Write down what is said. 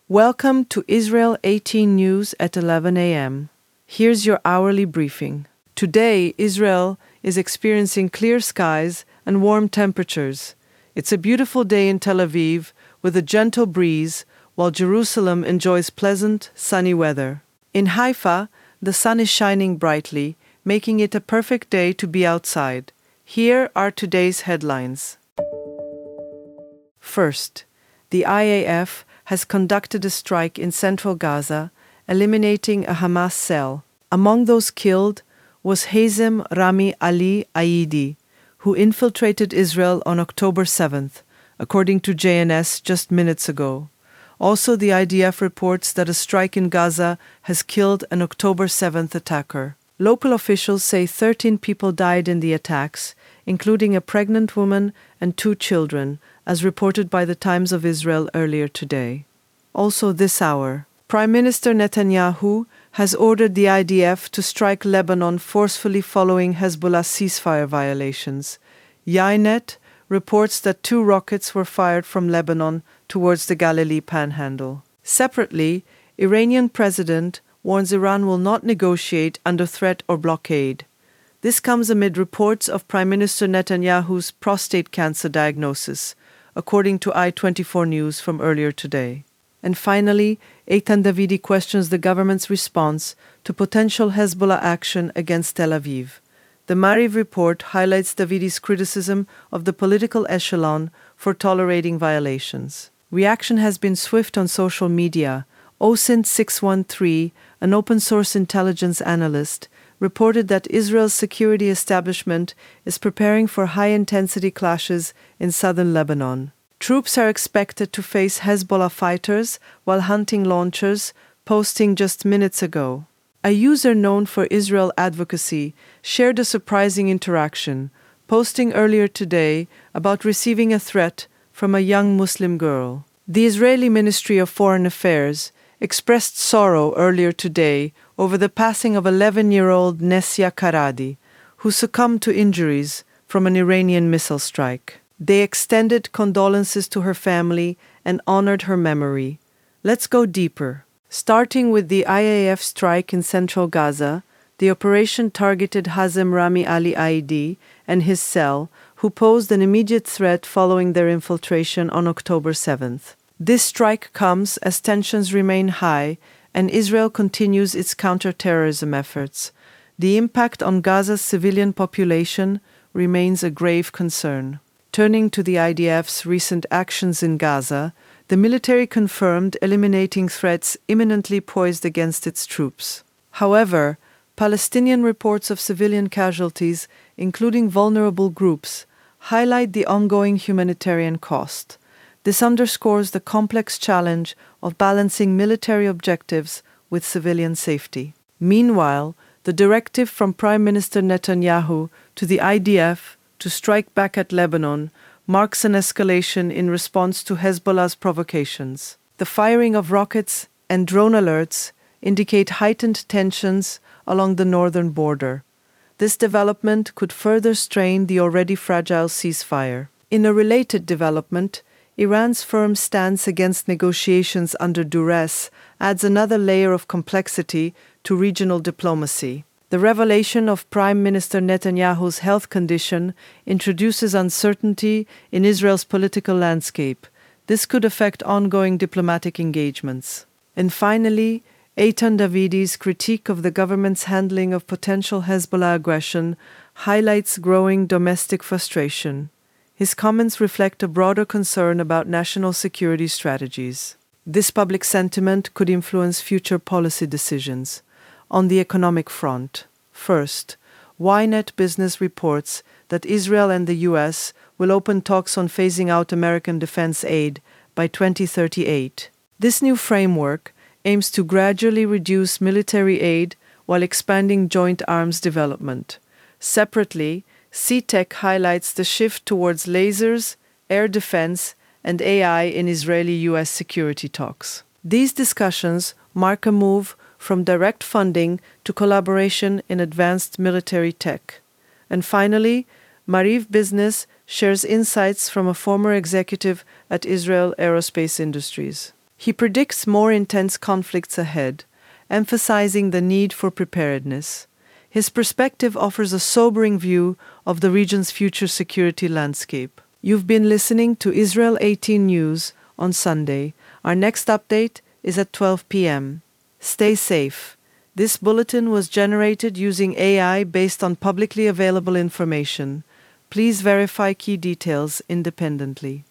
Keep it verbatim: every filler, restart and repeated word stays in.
Welcome to Israel eighteen News at eleven a m Here's your hourly briefing. Today, Israel is experiencing clear skies and warm temperatures. It's a beautiful day in Tel Aviv with a gentle breeze, while Jerusalem enjoys pleasant, sunny weather. In Haifa, the sun is shining brightly, making it a perfect day to be outside. Here are today's headlines. First, the I A F has conducted a strike in central Gaza, eliminating a Hamas cell. Among those killed was Hazem Rami Ali Aidi, who infiltrated Israel on October seventh, according to J N S just minutes ago. Also, the I D F reports that a strike in Gaza has killed an October seventh attacker. Local officials say thirteen people died in the attacks, including a pregnant woman and two children, as reported by the Times of Israel earlier today. Also this hour, Prime Minister Netanyahu has ordered the I D F to strike Lebanon forcefully following Hezbollah ceasefire violations. Ynet reports that two rockets were fired from Lebanon towards the Galilee Panhandle. Separately, Iranian president warns Iran will not negotiate under threat or blockade. This comes amid reports of Prime Minister Netanyahu's prostate cancer diagnosis, according to I twenty-four News from earlier today. And finally, Eitan Davidi questions the government's response to potential Hezbollah action against Tel Aviv. The Maariv report highlights Davidi's criticism of the political echelon for tolerating violations. Reaction has been swift on social media. O S I N T six one three, an open-source intelligence analyst, reported that Israel's security establishment is preparing for high-intensity clashes in southern Lebanon. Troops are expected to face Hezbollah fighters while hunting launchers, posting just minutes ago. A user known for Israel advocacy shared a surprising interaction, posting earlier today about receiving a threat from a young Muslim girl. The Israeli Ministry of Foreign Affairs expressed sorrow earlier today over the passing of eleven-year-old Nessia Karadi, who succumbed to injuries from an Iranian missile strike. They extended condolences to her family and honored her memory. Let's go deeper. Starting with the I A F strike in central Gaza, the operation targeted Hazem Rami Ali Aidi and his cell, who posed an immediate threat following their infiltration on October seventh. This strike comes as tensions remain high and Israel continues its counter-terrorism efforts. The impact on Gaza's civilian population remains a grave concern. Turning to the I D F's recent actions in Gaza, the military confirmed eliminating threats imminently poised against its troops. However, Palestinian reports of civilian casualties, including vulnerable groups, highlight the ongoing humanitarian cost. This underscores the complex challenge of balancing military objectives with civilian safety. Meanwhile, the directive from Prime Minister Netanyahu to the I D F to strike back at Lebanon marks an escalation in response to Hezbollah's provocations. The firing of rockets and drone alerts indicate heightened tensions along the northern border. This development could further strain the already fragile ceasefire. In a related development, Iran's firm stance against negotiations under duress adds another layer of complexity to regional diplomacy. The revelation of Prime Minister Netanyahu's health condition introduces uncertainty in Israel's political landscape. This could affect ongoing diplomatic engagements. And finally, Eitan Davidi's critique of the government's handling of potential Hezbollah aggression highlights growing domestic frustration. His comments reflect a broader concern about national security strategies. This public sentiment could influence future policy decisions. On the economic front, first, Ynet Business reports that Israel and the U S will open talks on phasing out American defense aid by twenty thirty-eight. This new framework aims to gradually reduce military aid while expanding joint arms development. Separately, C TEC highlights the shift towards lasers, air defense, and A I in Israeli-U S security talks. These discussions mark a move from direct funding to collaboration in advanced military tech. And finally, Maariv Business shares insights from a former executive at Israel Aerospace Industries. He predicts more intense conflicts ahead, emphasizing the need for preparedness. His perspective offers a sobering view of the region's future security landscape. You've been listening to Israel eighteen News on Sunday. Our next update is at twelve p.m. Stay safe. This bulletin was generated using A I based on publicly available information. Please verify key details independently.